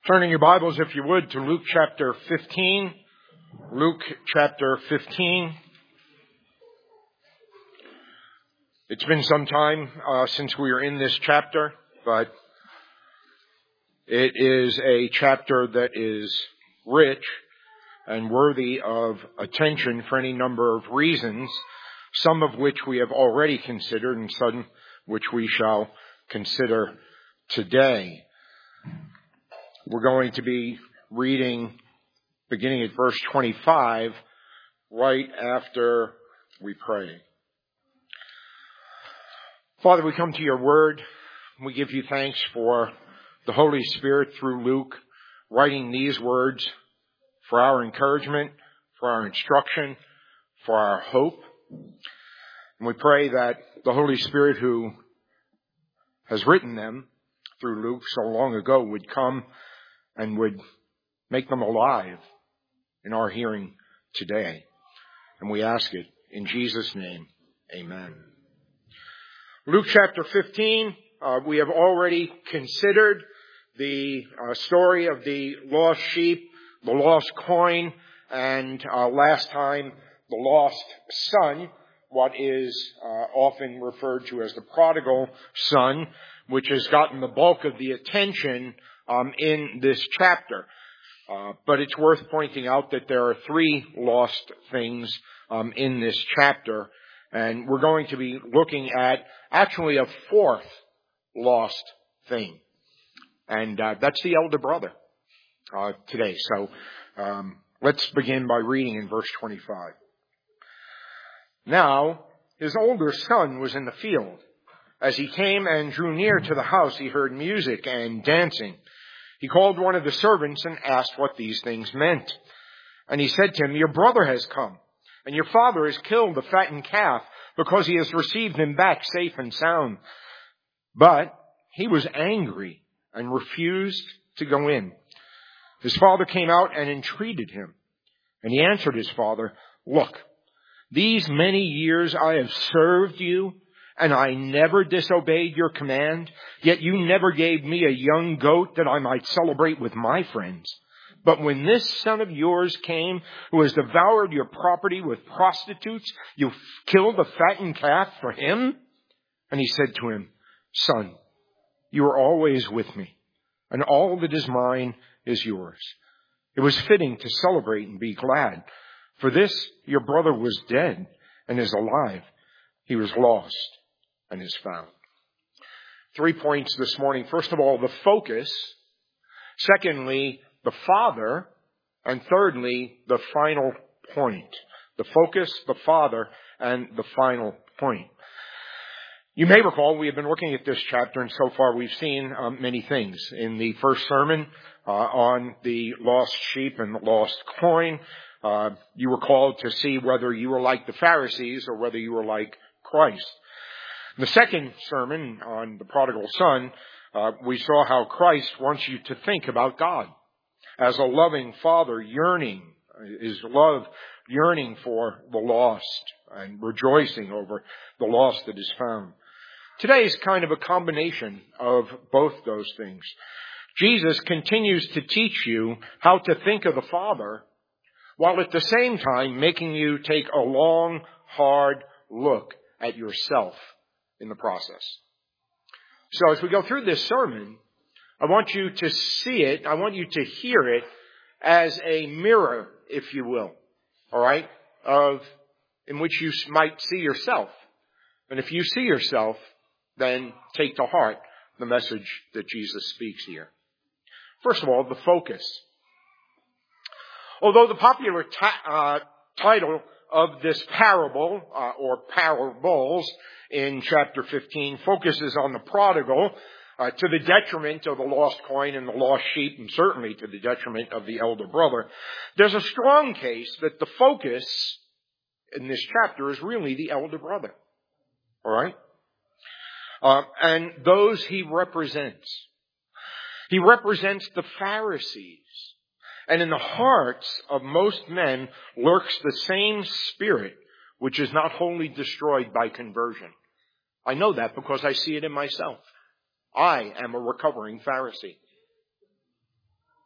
Turning your Bibles, if you would, to Luke chapter 15. Luke chapter 15. It's been some time since we were in this chapter, but it is a chapter that is rich and worthy of attention for any number of reasons, some of which we have already considered and some which we shall consider today. We're going to be reading beginning at verse 25 right after we pray. Father, we come to your word. We give you thanks for the Holy Spirit through Luke writing these words for our encouragement, for our instruction, for our hope. And we pray that the Holy Spirit who has written them through Luke so long ago would come and would make them alive in our hearing today. And we ask it in Jesus' name. Amen. Luke chapter 15, we have already considered the story of the lost sheep, the lost coin, and last time the lost son, what is often referred to as the prodigal son, which has gotten the bulk of the attention in this chapter. But it's worth pointing out that there are three lost things in this chapter. And we're going to be looking at actually a fourth lost thing. And that's the elder brother today. So let's begin by reading in verse 25. Now, his older son was in the field. As he came and drew near to the house, he heard music and dancing. He called one of the servants and asked what these things meant. And he said to him, "Your brother has come, and your father has killed the fattened calf because he has received him back safe and sound." But he was angry and refused to go in. His father came out and entreated him. And he answered his father, "Look, these many years I have served you, and I never disobeyed your command, yet you never gave me a young goat that I might celebrate with my friends. But when this son of yours came, who has devoured your property with prostitutes, you killed the fattened calf for him?" And he said to him, "Son, you are always with me, and all that is mine is yours. It was fitting to celebrate and be glad. For this your brother was dead and is alive. He was lost and is found." 3 points this morning. First of all, the focus. Secondly, the father. And thirdly, the final point. The focus, the father, and the final point. You may recall we have been looking at this chapter, and so far we've seen many things. In the first sermon on the lost sheep and the lost coin, you were called to see whether you were like the Pharisees or whether you were like Christ. In the second sermon on the prodigal son, we saw how Christ wants you to think about God as a loving father yearning, his love yearning for the lost and rejoicing over the lost that is found. Today is kind of a combination of both those things. Jesus continues to teach you how to think of the Father, while at the same time making you take a long, hard look at yourself in the process. So as we go through this sermon, I want you to see it, I want you to hear it as a mirror, if you will, all right, in which you might see yourself. And if you see yourself, then take to heart the message that Jesus speaks here. First of all, the focus. Although the popular title of this parable, or parables in chapter 15, focuses on the prodigal, to the detriment of the lost coin and the lost sheep, and certainly to the detriment of the elder brother, there's a strong case that the focus in this chapter is really the elder brother. All right? And those he represents. He represents the Pharisees. And in the hearts of most men lurks the same spirit which is not wholly destroyed by conversion. I know that because I see it in myself. I am a recovering Pharisee.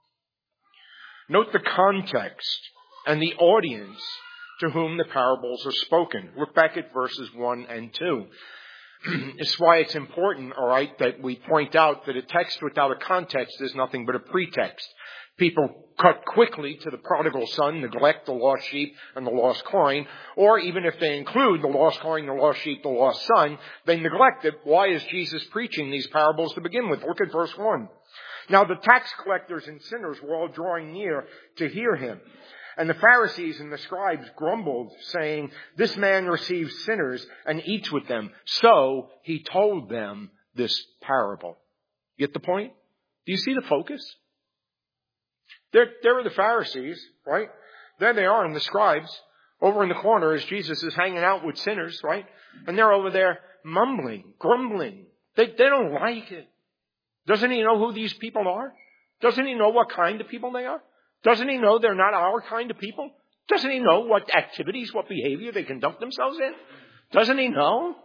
Note the context and the audience to whom the parables are spoken. Look back at verses 1 and 2. It's why it's important, all right, that we point out that a text without a context is nothing but a pretext. People cut quickly to the prodigal son, neglect the lost sheep and the lost coin, or even if they include the lost coin, the lost sheep, the lost son, they neglect it. Why is Jesus preaching these parables to begin with? Look at verse 1. Now the tax collectors and sinners were all drawing near to hear him. And the Pharisees and the scribes grumbled, saying, "This man receives sinners and eats with them." So he told them this parable. Get the point? Do you see the focus? There are the Pharisees, right? There they are, and the scribes. Over in the corner as Jesus is hanging out with sinners, right? And they're over there mumbling, grumbling. They don't like it. Doesn't he know who these people are? Doesn't he know what kind of people they are? Doesn't he know they're not our kind of people? Doesn't he know what activities, what behavior they conduct themselves in? Doesn't he know?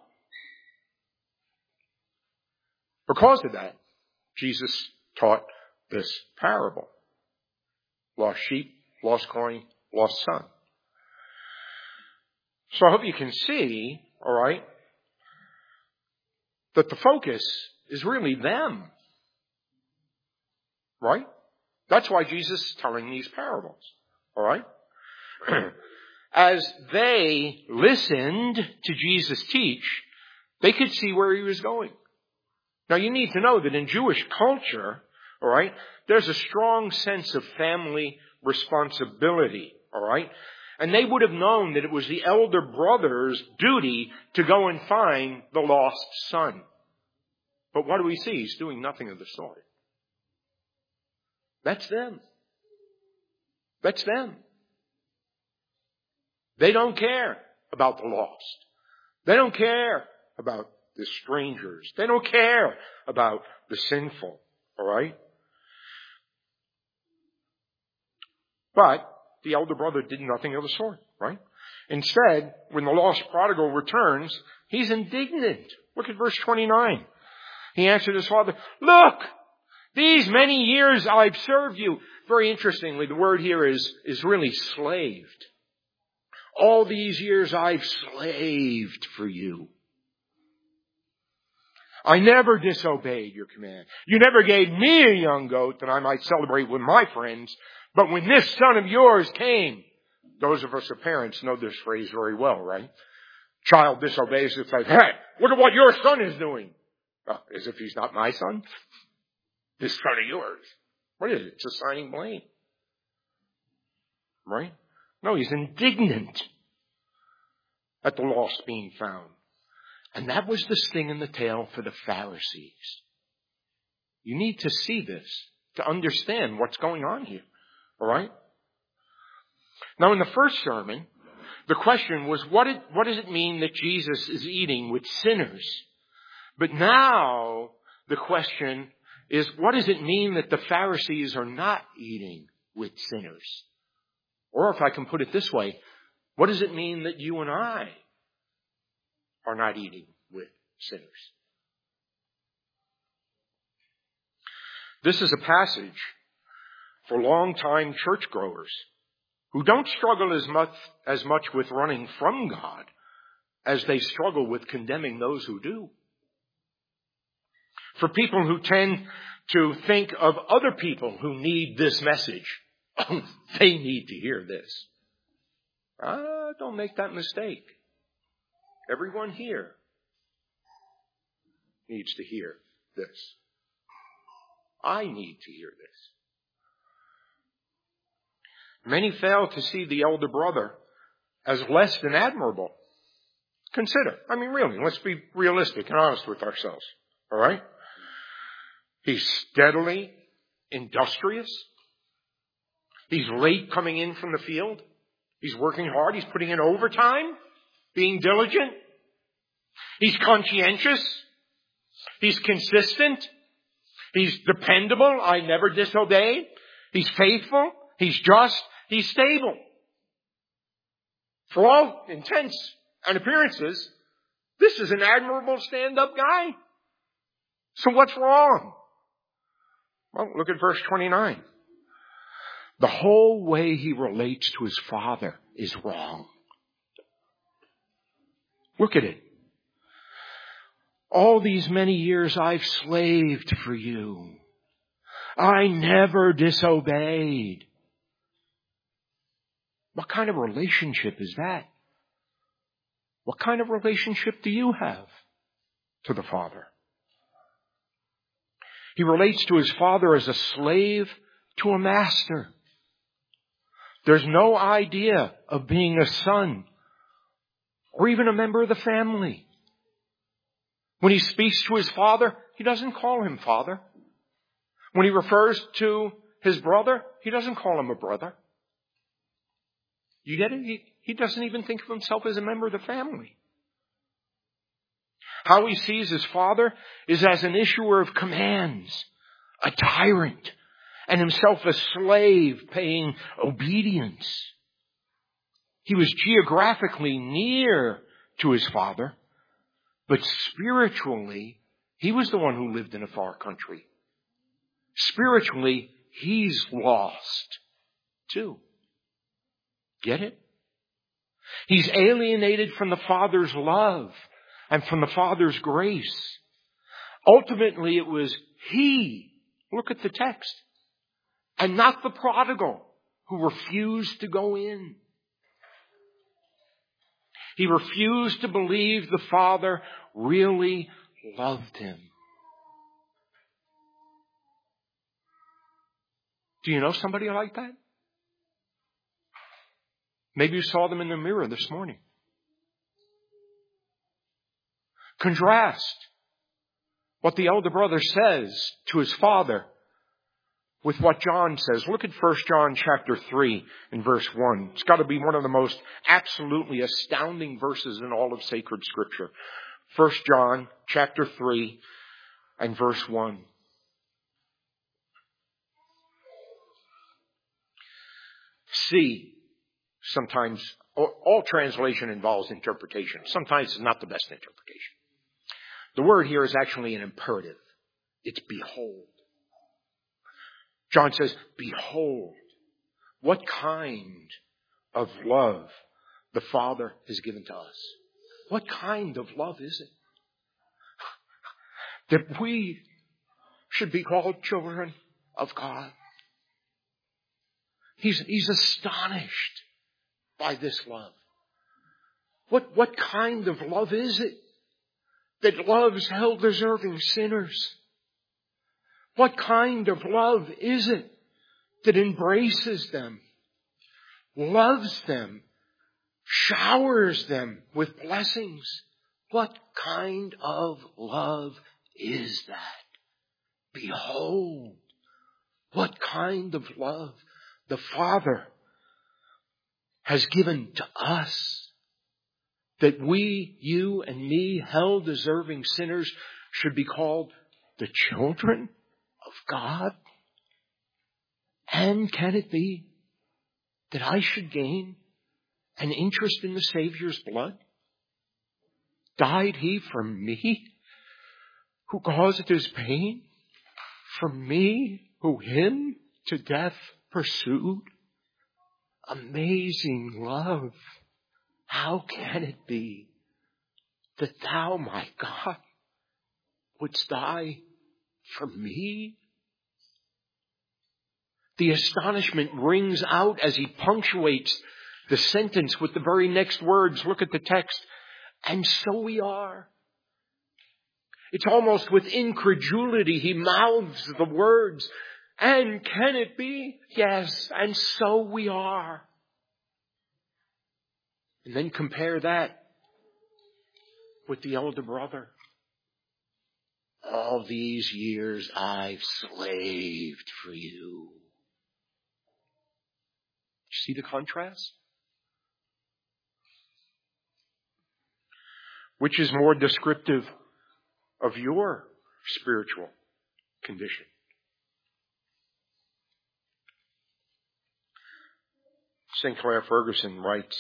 Because of that, Jesus taught this parable. Lost sheep, lost coin, lost son. So I hope you can see, all right, that the focus is really them. Right? That's why Jesus is telling these parables. All right? As they listened to Jesus teach, they could see where he was going. Now you need to know that in Jewish culture, all right, there's a strong sense of family responsibility. All right? And they would have known that it was the elder brother's duty to go and find the lost son. But what do we see? He's doing nothing of the sort. That's them. That's them. They don't care about the lost. They don't care about the strangers. They don't care about the sinful. All right? But the elder brother did nothing of the sort, right? Instead, when the lost prodigal returns, he's indignant. Look at verse 29. He answered his father, "Look! These many years I've served you." Very interestingly, the word here is really slaved. All these years I've slaved for you. I never disobeyed your command. You never gave me a young goat that I might celebrate with my friends. But when this son of yours came, those of us who are parents know this phrase very well, right? Child disobeys, it's like, "Hey, look at what your son is doing." As if he's not my son. This son of yours. What is it? It's assigning blame. Right? No, he's indignant at the lost being found. And that was the sting in the tail for the Pharisees. You need to see this to understand what's going on here. All right? Now, in the first sermon, the question was, what does it mean that Jesus is eating with sinners? But now, the question is, what does it mean that the Pharisees are not eating with sinners? Or if I can put it this way, what does it mean that you and I are not eating with sinners? This is a passage for long-time churchgoers who don't struggle as much with running from God as they struggle with condemning those who do. For people who tend to think of other people who need this message. Oh, they need to hear this. Don't make that mistake. Everyone here needs to hear this. I need to hear this. Many fail to see the elder brother as less than admirable. Consider. Really, let's be realistic and honest with ourselves. All right? He's steadily industrious. He's late coming in from the field. He's working hard. He's putting in overtime, being diligent. He's conscientious. He's consistent. He's dependable. I never disobey. He's faithful. He's just. He's stable. For all intents and appearances, this is an admirable stand-up guy. So what's wrong? Well, look at verse 29. The whole way he relates to his Father is wrong. Look at it. All these many years I've slaved for you. I never disobeyed. What kind of relationship is that? What kind of relationship do you have to the Father? He relates to his Father as a slave to a master. There's no idea of being a son or even a member of the family. When he speaks to his father, he doesn't call him father. When he refers to his brother, he doesn't call him a brother. You get it? He doesn't even think of himself as a member of the family. How he sees his Father is as an issuer of commands, a tyrant, and himself a slave paying obedience. He was geographically near to his Father, but spiritually, he was the one who lived in a far country. Spiritually, he's lost too. Get it? He's alienated from the Father's love and from the Father's grace. Ultimately, it was he, look at the text, and not the prodigal who refused to go in. He refused to believe the Father really loved him. Do you know somebody like that? Maybe you saw them in the mirror this morning. Contrast what the elder brother says to his father with what John says. Look at 1 John chapter 3 and verse 1. It's got to be one of the most absolutely astounding verses in all of sacred Scripture. 1 John chapter 3 and verse 1. See, sometimes all translation involves interpretation. Sometimes it's not the best interpretation. The word here is actually an imperative. It's behold. John says, behold, what kind of love the Father has given to us. What kind of love is it? That we should be called children of God. He's astonished by this love. What kind of love is it that loves hell-deserving sinners? What kind of love is it that embraces them, loves them, showers them with blessings? What kind of love is that? Behold, what kind of love the Father has given to us, that we, you and me, hell-deserving sinners, should be called the children of God. And can it be that I should gain an interest in the Savior's blood? Died he for me, who caused his pain? For me, who him to death pursued? Amazing love. How can it be that thou, my God, wouldst die for me? The astonishment rings out as he punctuates the sentence with the very next words. Look at the text. And so we are. It's almost with incredulity he mouths the words. And can it be? Yes, and so we are. And then compare that with the elder brother. All these years I've slaved for you. See the contrast? Which is more descriptive of your spiritual condition? Sinclair Ferguson writes,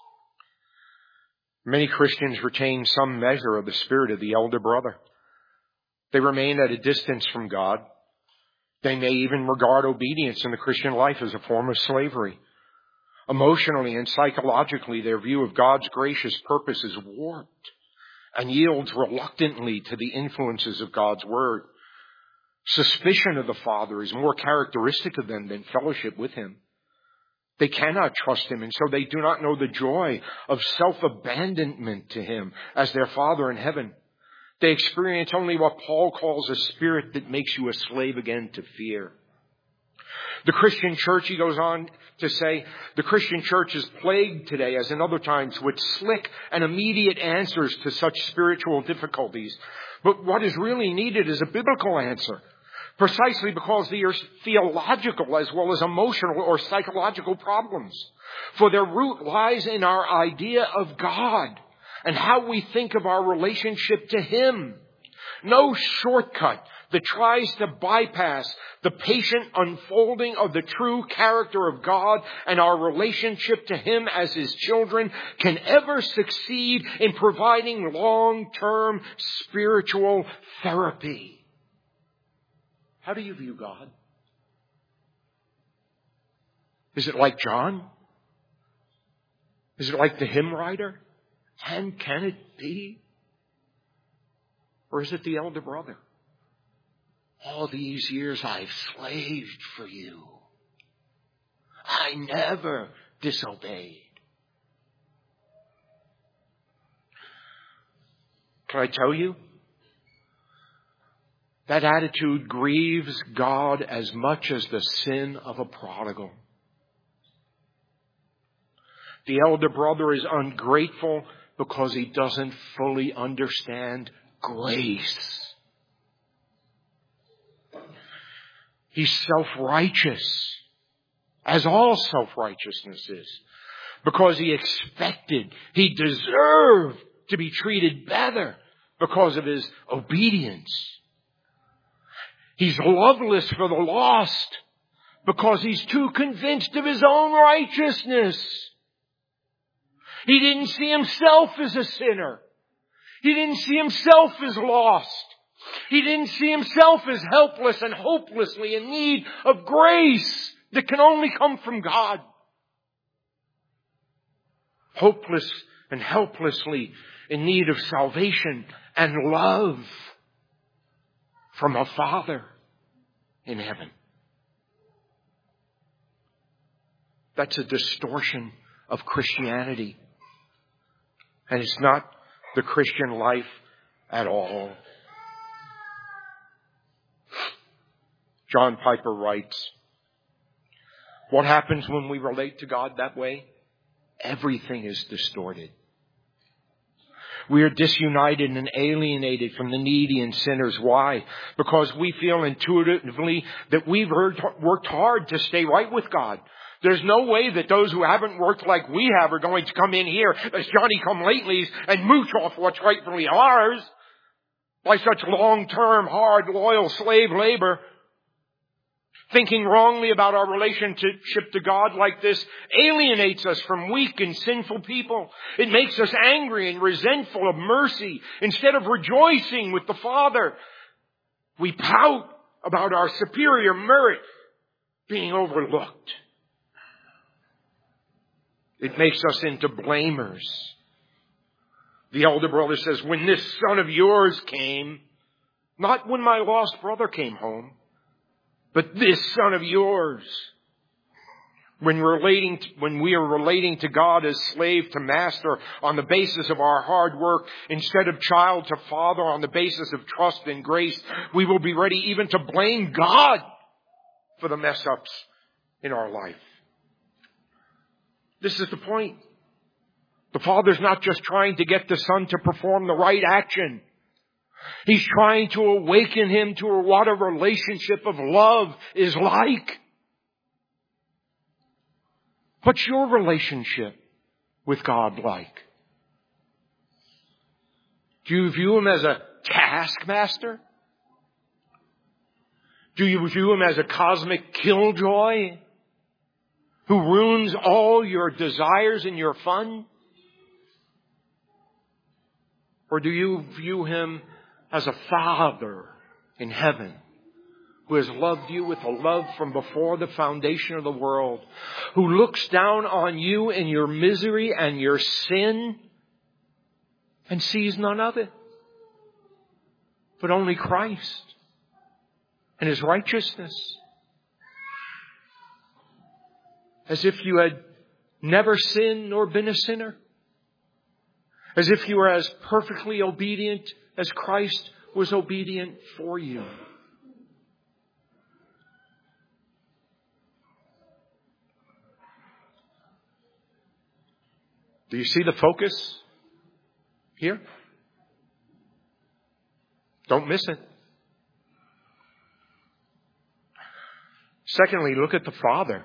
many Christians retain some measure of the spirit of the elder brother. They remain at a distance from God. They may even regard obedience in the Christian life as a form of slavery. Emotionally and psychologically, their view of God's gracious purpose is warped and yields reluctantly to the influences of God's Word. Suspicion of the Father is more characteristic of them than fellowship with Him. They cannot trust Him, and so they do not know the joy of self-abandonment to Him as their Father in heaven. They experience only what Paul calls a spirit that makes you a slave again to fear. The Christian church, he goes on to say, the Christian church is plagued today, as in other times, with slick and immediate answers to such spiritual difficulties. But what is really needed is a biblical answer, precisely because they are theological as well as emotional or psychological problems. For their root lies in our idea of God and how we think of our relationship to Him. No shortcut that tries to bypass the patient unfolding of the true character of God and our relationship to Him as His children can ever succeed in providing long-term spiritual therapy. How do you view God? Is it like John? Is it like the hymn writer? And can it be? Or is it the elder brother? All these years I've slaved for you. I never disobeyed. Can I tell you? That attitude grieves God as much as the sin of a prodigal. The elder brother is ungrateful because he doesn't fully understand grace. He's self-righteous, as all self-righteousness is, because he expected, he deserved to be treated better because of his obedience. He's loveless for the lost because he's too convinced of his own righteousness. He didn't see himself as a sinner. He didn't see himself as lost. He didn't see himself as helpless and hopelessly in need of grace that can only come from God. Hopeless and helplessly in need of salvation and love from a Father in heaven. That's a distortion of Christianity. And it's not the Christian life at all. John Piper writes, what happens when we relate to God that way? Everything is distorted. We are disunited and alienated from the needy and sinners. Why? Because we feel intuitively that we've worked hard to stay right with God. There's no way that those who haven't worked like we have are going to come in here as Johnny-come-latelys and mooch off what's rightfully ours by such long-term, hard, loyal slave labor. Thinking wrongly about our relationship to God like this alienates us from weak and sinful people. It makes us angry and resentful of mercy. Instead of rejoicing with the Father, we pout about our superior merit being overlooked. It makes us into blamers. The elder brother says, when this son of yours came, not when my lost brother came home, but this son of yours, when we are relating to God as slave to master on the basis of our hard work, instead of child to father on the basis of trust and grace, we will be ready even to blame God for the mess ups in our life. This is the point. The Father's not just trying to get the Son to perform the right action. He's trying to awaken him to what a relationship of love is like. What's your relationship with God like? Do you view him as a taskmaster? Do you view him as a cosmic killjoy who ruins all your desires and your fun? Or do you view him as a Father in heaven who has loved you with a love from before the foundation of the world, who looks down on you in your misery and your sin and sees none of it, but only Christ and His righteousness. As if you had never sinned nor been a sinner. As if you were as perfectly obedient as Christ was obedient for you. Do you see the focus here? Don't miss it. Secondly, look at the Father.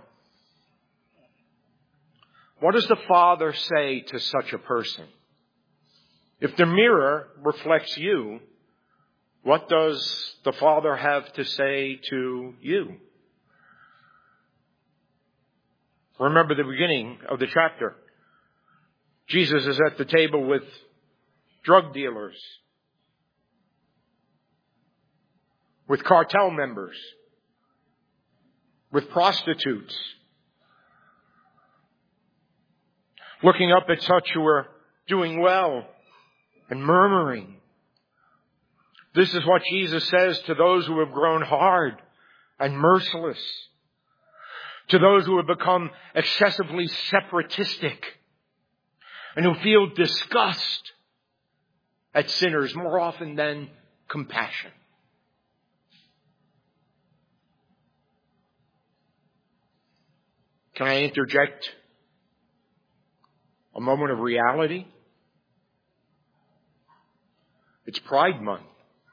What does the Father say to such a person? If the mirror reflects you, what does the Father have to say to you? Remember the beginning of the chapter. Jesus is at the table with drug dealers, with cartel members, with prostitutes, looking up at such who are doing well and murmuring. This is what Jesus says to those who have grown hard and merciless, to those who have become excessively separatistic and who feel disgust at sinners more often than compassion. Can I interject a moment of reality? It's Pride Month.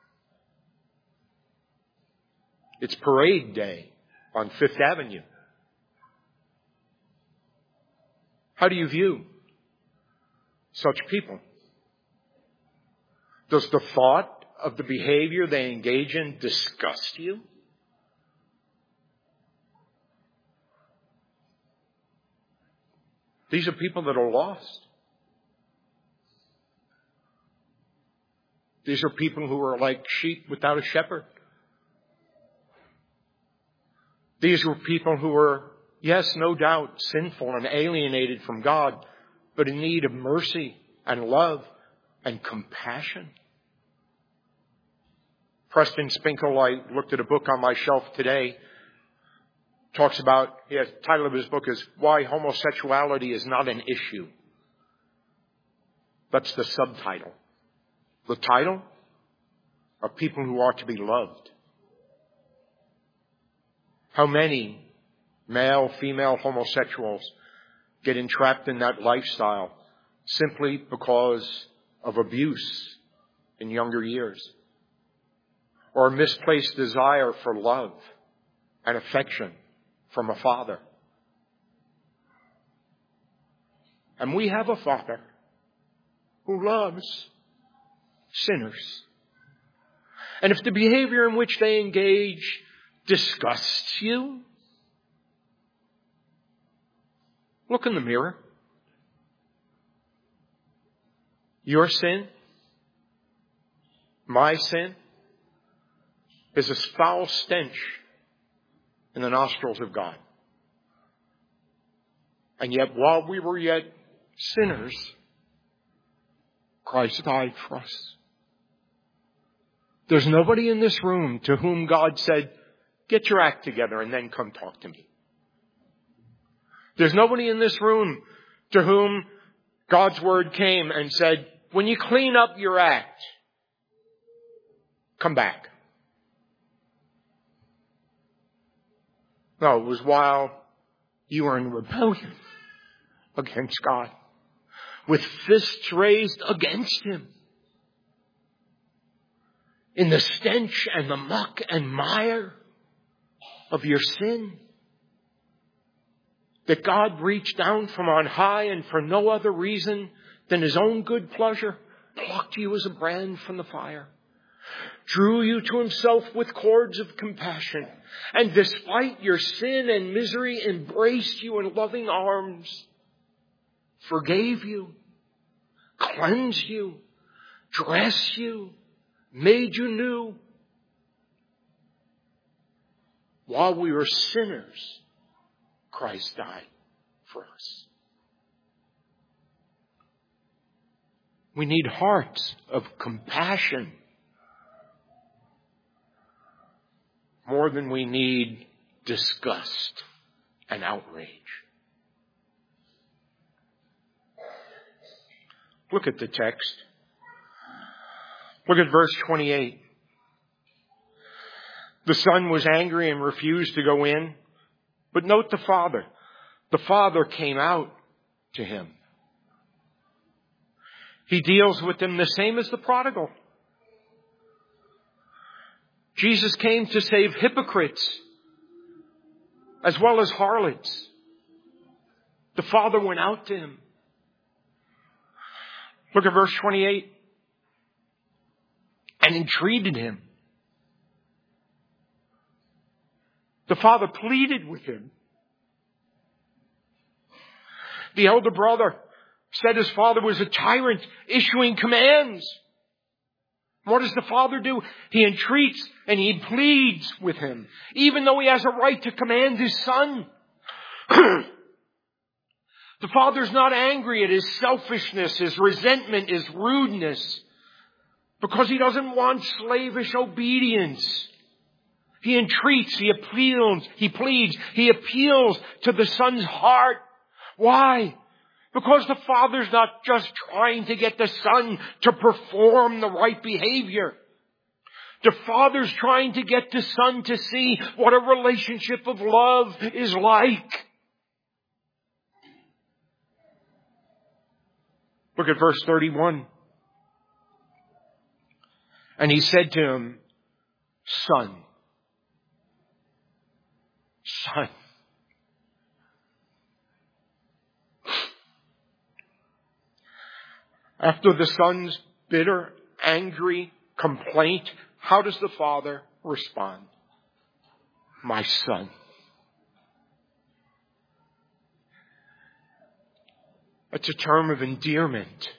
It's Parade Day on Fifth Avenue. How do you view such people? Does the thought of the behavior they engage in disgust you? These are people that are lost. These are people who are like sheep without a shepherd. These were people who were, yes, no doubt, sinful and alienated from God, but in need of mercy and love and compassion. Preston Spinkle, I looked at a book on my shelf today, talks about, the title of his book is Why Homosexuality is Not an Issue. That's the subtitle. The title are people who are to be loved. How many male, female homosexuals get entrapped in that lifestyle simply because of abuse in younger years, or a misplaced desire for love and affection from a father. And we have a Father who loves sinners. And if the behavior in which they engage disgusts you, look in the mirror. Your sin, my sin, is a foul stench in the nostrils of God. And yet, while we were yet sinners, Christ died for us. There's nobody in this room to whom God said, get your act together and then come talk to me. There's nobody in this room to whom God's word came and said, when you clean up your act, come back. No, it was while you were in rebellion against God, with fists raised against Him, in the stench and the muck and mire of your sin, that God reached down from on high and for no other reason than His own good pleasure, plucked you as a brand from the fire, drew you to Himself with cords of compassion, and despite your sin and misery, embraced you in loving arms, forgave you, cleansed you, dressed you, made you new. While we were sinners, Christ died for us. We need hearts of compassion more than we need disgust and outrage. Look at the text. Look at verse 28. The son was angry and refused to go in. But note the father. The father came out to him. He deals with him the same as the prodigal. Jesus came to save hypocrites as well as harlots. The father went out to him. Look at verse 28. And entreated him. The father pleaded with him. The elder brother said his father was a tyrant, issuing commands. What does the father do? He entreats and he pleads with him, even though he has a right to command his son. The father's not angry at his selfishness, his resentment, his rudeness, because he doesn't want slavish obedience. He entreats, he pleads, he appeals to the son's heart. Why? Because the father's not just trying to get the son to perform the right behavior. The father's trying to get the son to see what a relationship of love is like. Look at verse 31. And he said to him, Son. After the son's bitter, angry complaint, how does the father respond? My son. It's a term of endearment.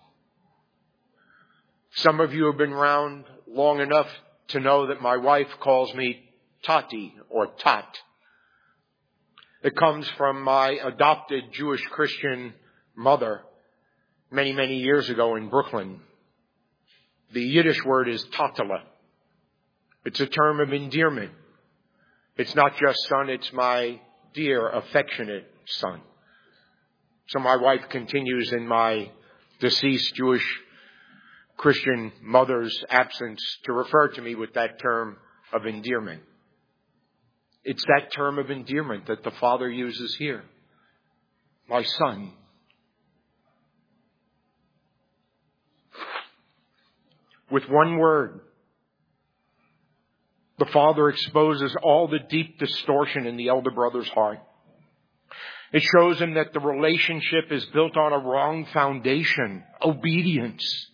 Some of you have been around long enough to know that my wife calls me Tati or Tat. It comes from my adopted Jewish Christian mother many, many years ago in Brooklyn. The Yiddish word is Tatala. It's a term of endearment. It's not just son, it's my dear, affectionate son. So my wife continues in my deceased Jewish Christian mother's absence to refer to me with that term of endearment. It's that term of endearment that the father uses here. My son. With one word, the father exposes all the deep distortion in the elder brother's heart. It shows him that the relationship is built on a wrong foundation, obedience.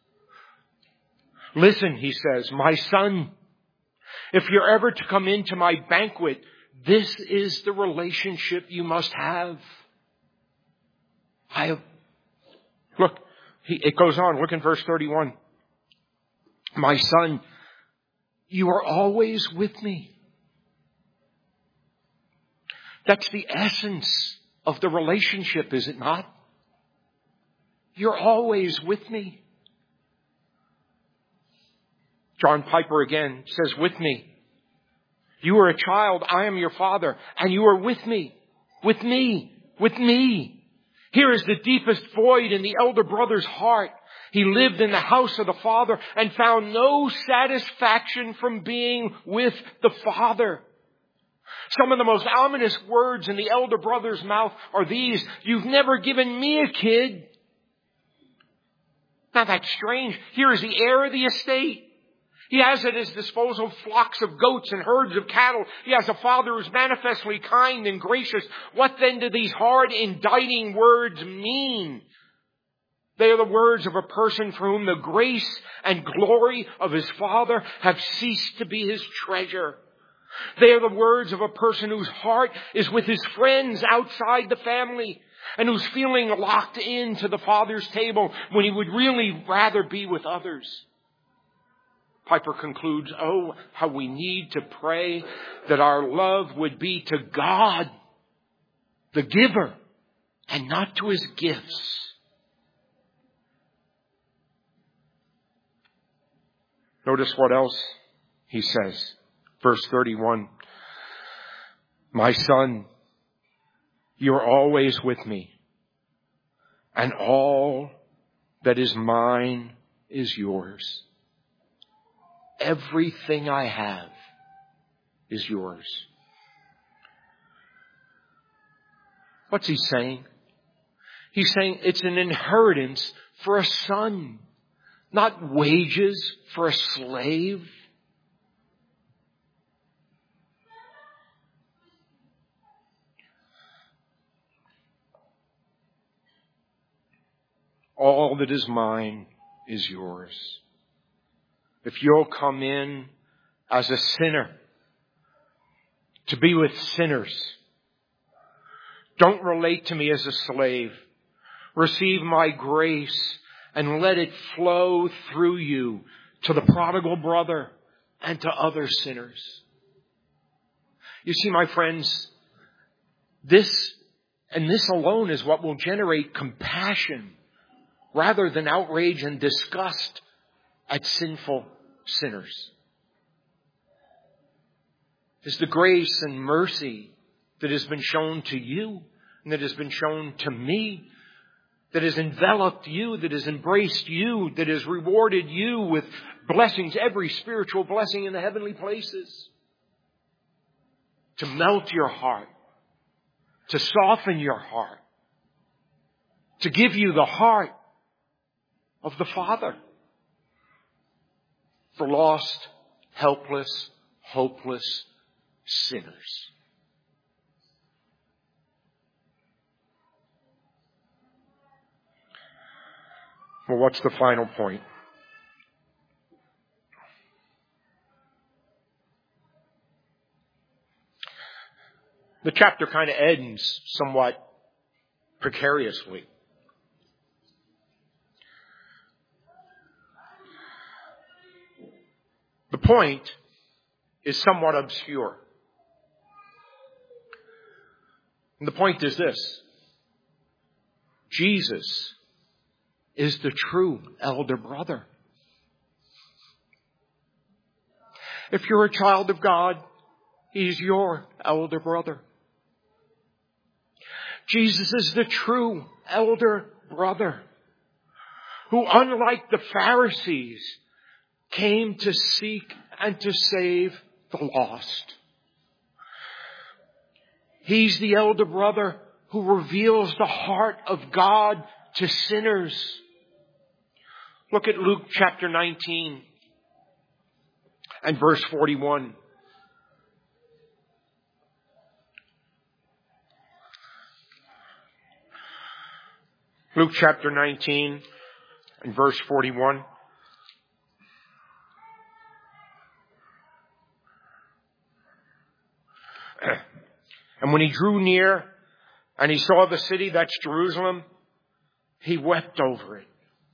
Listen, he says, my son, if you're ever to come into my banquet, this is the relationship you must have. It goes on. Look in verse 31. My son, you are always with me. That's the essence of the relationship, is it not? You're always with me. John Piper again says, with me. You are a child, I am your father, and you are with me. With me. With me. Here is the deepest void in the elder brother's heart. He lived in the house of the Father and found no satisfaction from being with the Father. Some of the most ominous words in the elder brother's mouth are these: you've never given me a kid. Now that's strange. Here is the heir of the estate. He has at his disposal flocks of goats and herds of cattle. He has a father who's manifestly kind and gracious. What then do these hard, indicting words mean? They are the words of a person for whom the grace and glory of his father have ceased to be his treasure. They are the words of a person whose heart is with his friends outside the family and who's feeling locked into the father's table when he would really rather be with others. Piper concludes, oh, how we need to pray that our love would be to God, the giver, and not to his gifts. Notice what else he says. Verse 31. My son, you're always with me, and all that is mine is yours. Everything I have is yours. What's he saying? He's saying it's an inheritance for a son, not wages for a slave. All that is mine is yours. If you'll come in as a sinner to be with sinners, don't relate to me as a slave. Receive my grace and let it flow through you to the prodigal brother and to other sinners. You see, my friends, this alone is what will generate compassion rather than outrage and disgust at sinful sinners. It's the grace and mercy that has been shown to you and that has been shown to me, that has enveloped you, that has embraced you, that has rewarded you with blessings, every spiritual blessing in the heavenly places, to melt your heart, to soften your heart, to give you the heart of the Father for lost, helpless, hopeless sinners. Well, what's the final point? The chapter kind of ends somewhat precariously. The point is somewhat obscure. And the point is this: Jesus is the true elder brother. If you're a child of God, he's your elder brother. Jesus is the true elder brother who, unlike the Pharisees, came to seek and to save the lost. He's the elder brother who reveals the heart of God to sinners. Look at Luke chapter 19 and verse 41. Luke chapter 19 and verse 41. And when he drew near and he saw the city, that's Jerusalem, he wept over it.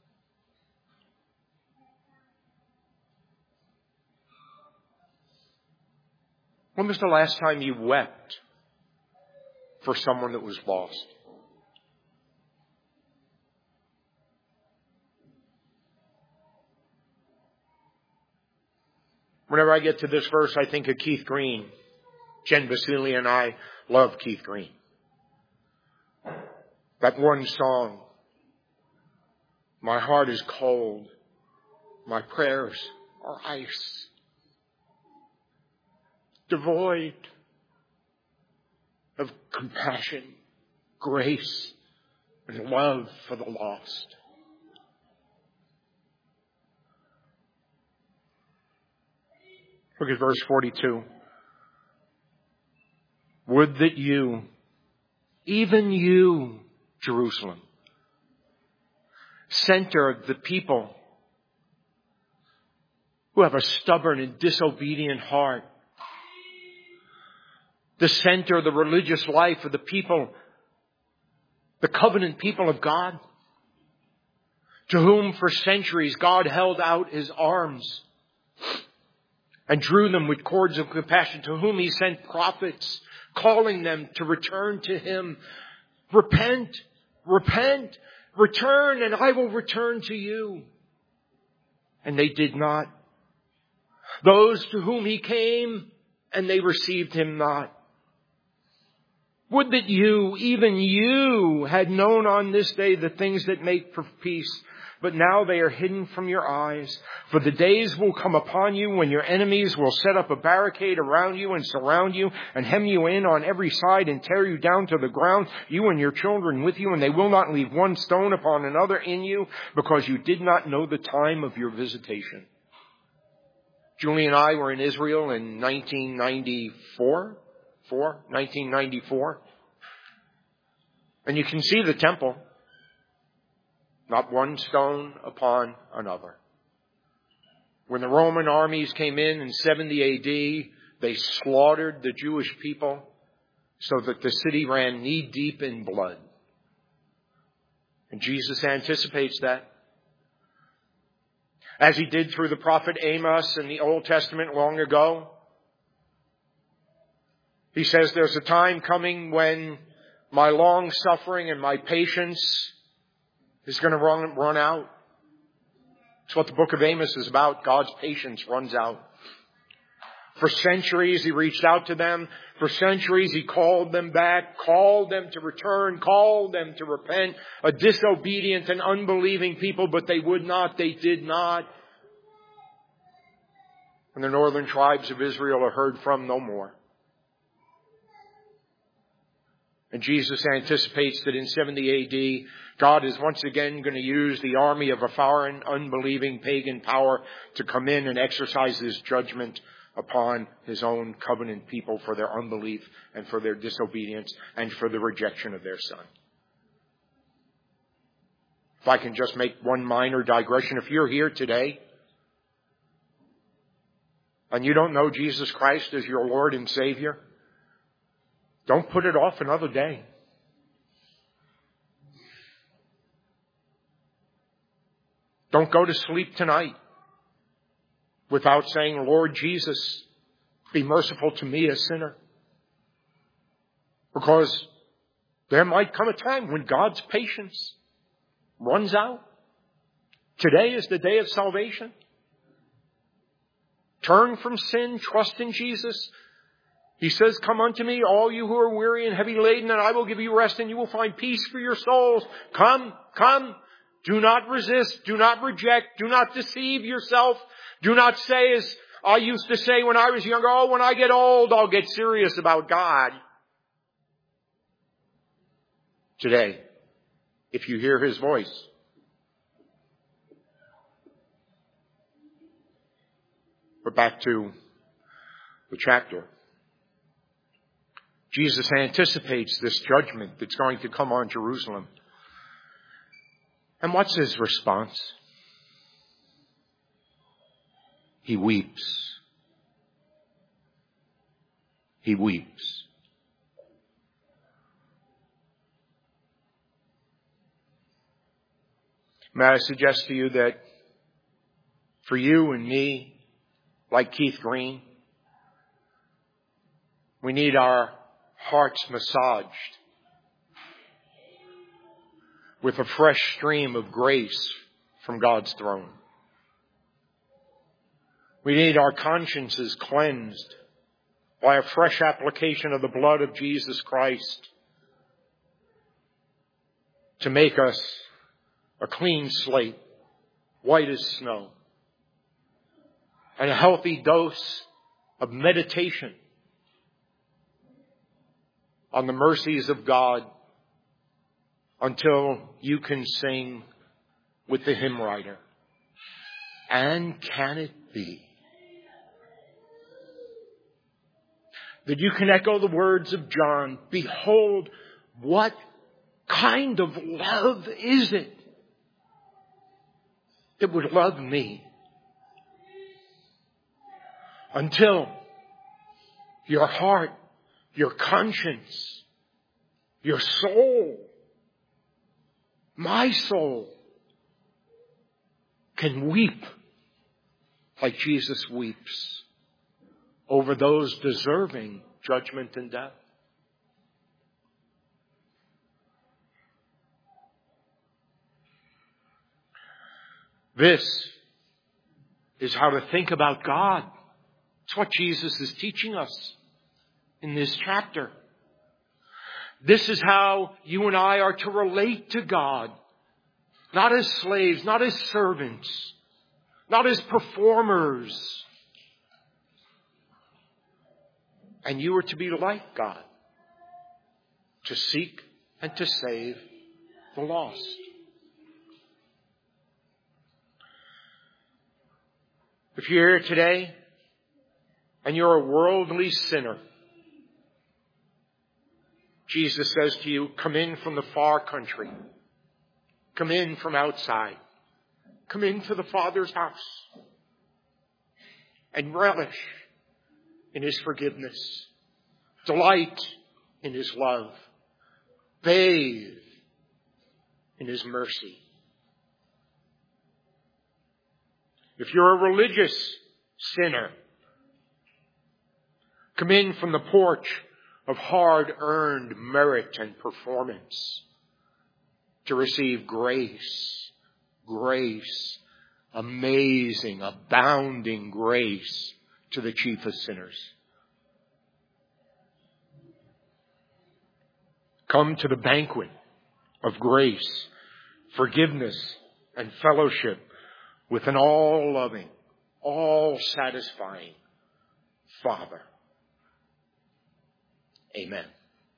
When was the last time you wept for someone that was lost? Whenever I get to this verse, I think of Keith Green. Jen Basili and I love Keith Green. That one song, my heart is cold, my prayers are ice, devoid of compassion, grace, and love for the lost. Look at verse 42. Would that you, even you, Jerusalem, center of the people who have a stubborn and disobedient heart, the center of the religious life of the people, the covenant people of God, to whom for centuries God held out his arms and drew them with cords of compassion, to whom he sent prophets, calling them to return to him. Repent, repent, return, and I will return to you. And they did not. Those to whom he came, and they received him not. Would that you, even you, had known on this day the things that make for peace, but now they are hidden from your eyes. For the days will come upon you when your enemies will set up a barricade around you and surround you and hem you in on every side and tear you down to the ground, you and your children with you, and they will not leave one stone upon another in you, because you did not know the time of your visitation. Julie and I were in Israel in 1994. And you can see the temple. Not one stone upon another. When the Roman armies came in 70 A.D., they slaughtered the Jewish people so that the city ran knee-deep in blood. And Jesus anticipates that. As he did through the prophet Amos in the Old Testament long ago. He says there's a time coming when my long suffering and my patience is going to run out. It's what the book of Amos is about. God's patience runs out. For centuries he reached out to them. For centuries he called them back, called them to return, called them to repent. A disobedient and unbelieving people, but they would not, they did not. And the northern tribes of Israel are heard from no more. And Jesus anticipates that in 70 A.D., God is once again going to use the army of a foreign, unbelieving, pagan power to come in and exercise his judgment upon his own covenant people for their unbelief and for their disobedience and for the rejection of their Son. If I can just make one minor digression, if you're here today and you don't know Jesus Christ as your Lord and Savior, don't put it off another day. Don't go to sleep tonight without saying, Lord Jesus, be merciful to me, a sinner. Because there might come a time when God's patience runs out. Today is the day of salvation. Turn from sin, trust in Jesus. He says, come unto me, all you who are weary and heavy laden, and I will give you rest, and you will find peace for your souls. Come, come. Do not resist. Do not reject. Do not deceive yourself. Do not say, as I used to say when I was younger, oh, when I get old, I'll get serious about God. Today, if you hear his voice, but back to the chapter. Jesus anticipates this judgment that's going to come on Jerusalem. And what's his response? He weeps. He weeps. May I suggest to you that for you and me, like Keith Green, we need our hearts massaged with a fresh stream of grace from God's throne. We need our consciences cleansed by a fresh application of the blood of Jesus Christ to make us a clean slate, white as snow, and a healthy dose of meditation on the mercies of God until you can sing with the hymn writer. And can it be that you can echo the words of John, behold, what kind of love is it that would love me? Until your heart, your conscience, your soul, my soul, can weep like Jesus weeps over those deserving judgment and death. This is how to think about God. It's what Jesus is teaching us in this chapter. This is how you and I are to relate to God. Not as slaves, not as servants, not as performers. And you are to be like God, to seek and to save the lost. If you're here today and you're a worldly sinner, Jesus says to you, come in from the far country. Come in from outside. Come into the Father's house and relish in His forgiveness. Delight in His love. Bathe in His mercy. If you're a religious sinner, come in from the porch of hard-earned merit and performance to receive grace, amazing, abounding grace to the chief of sinners. Come to the banquet of grace, forgiveness, and fellowship with an all-loving, all-satisfying Father. Amen.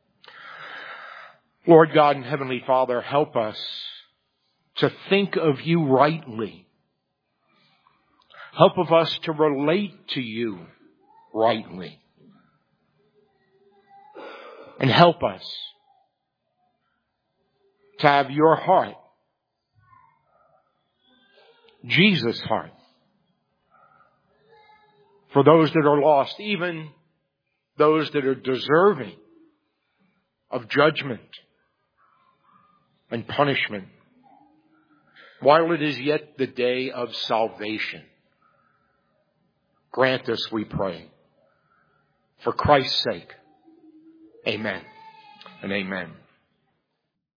Lord God and Heavenly Father, help us to think of you rightly. Help of us to relate to you rightly. And help us to have your heart, Jesus' heart, for those that are lost, even those that are deserving of judgment and punishment, while it is yet the day of salvation. Grant us, we pray, for Christ's sake. Amen and amen.